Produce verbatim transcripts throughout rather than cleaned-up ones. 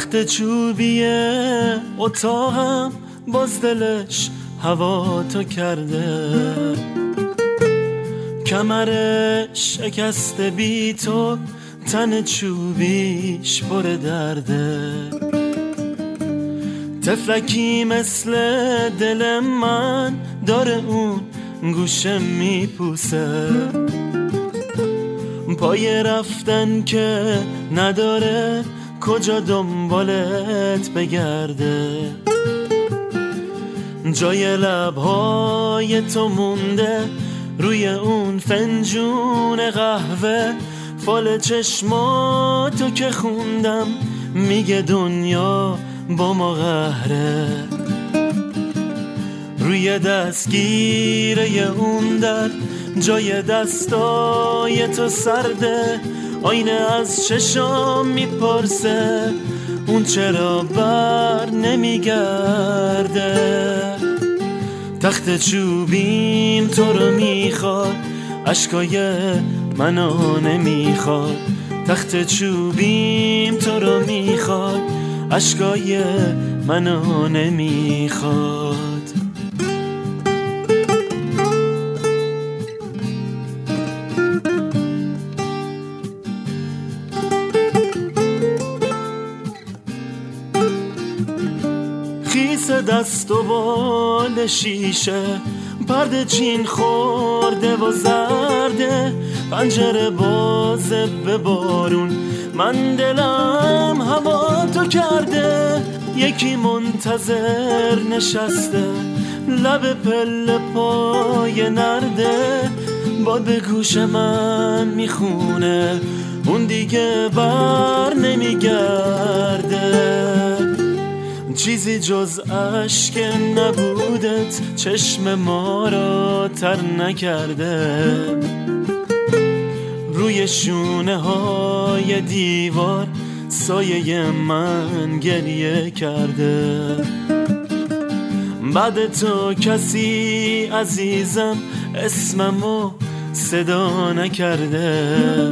تخت چوبیه اتاقم باز دلش هوا تو کرده، کمرش شکسته بی تو تن چوبیش پر درده. تفلکی مثل دل من داره اون گوشه میپوسه، پای رفتن که نداره کجا دنبالت بگرده. جای لبهای تو مونده روی اون فنجون قهوه، فال چشماتو که خوندم میگه دنیا با ما قهره. روی دستگیره اون در جای دستای تو سرده، آینه از چشام میپرسه اون چرا بر نمیگرده. تخت چوبیم تو رو میخواد، اشکای منو نمیخواد. تخت چوبیم تو رو میخواد، اشکای منو نمیخواد. خیس دست و بال شیشه، پرده چین خورده و زرده، پنجره بازه به بارون، من دلم هوا تو کرده. یکی منتظر نشسته لب پله پای نرده، باد به گوش من میخونه اون دیگه بر نمیگرده. چیزی جز عشق نبودت چشم ما را تر نکرده، روی شونه های دیوار سایه من گریه کرده. بعد تو کسی عزیزم اسممو صدا نکرده،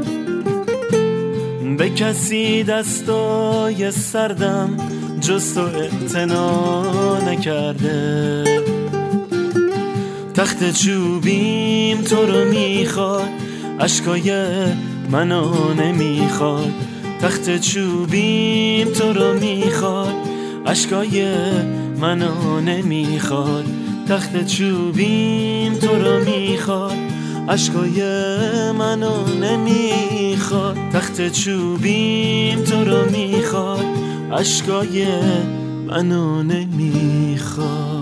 به کسی دستای سردم جز تو اعتنا نکرده. تخت چوبیم تو رو میخواد، اشکای منو نمیخواد. تخت چوبیم تو رو میخواد، اشکای منو نمیخواد. تخت چوبیم تو رو میخواد، اشکای منو نمیخواد. تخت چوبیم تو رو میخواد، اشکای منو نمیخواد.